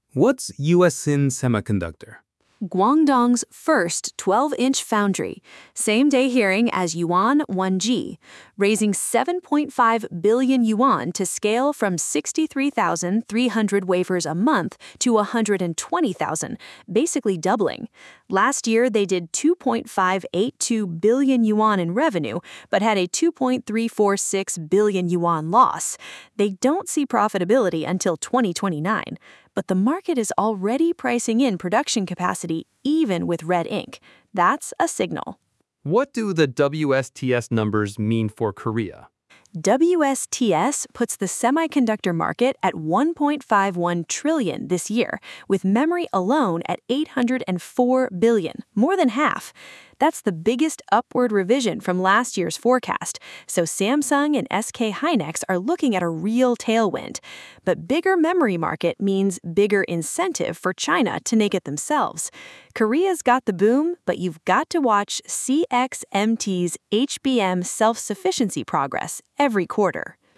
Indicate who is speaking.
Speaker 1: What's USIN Semiconductor?
Speaker 2: Guangdong's first 12-inch foundry, same-day hearing as Yuan 1G, raising 7.5 billion yuan to scale from 63,300 wafers a month to 120,000, basically doubling. Last year, they did 2.582 billion yuan in revenue, but had a 2.346 billion yuan loss. They don't see profitability until 2029. But the market is already pricing in production capacity even with red ink. That's a signal.
Speaker 1: What do the WSTS numbers mean for Korea?
Speaker 2: WSTS puts the semiconductor market at 1.51 trillion this year, with memory alone at 804 billion, more than half. That's the biggest upward revision from last year's forecast, so Samsung and SK Hynix are looking at a real tailwind. But bigger memory market means bigger incentive for China to make it themselves. Korea's got the boom, but you've got to watch CXMT's HBM self-sufficiency progress every quarter.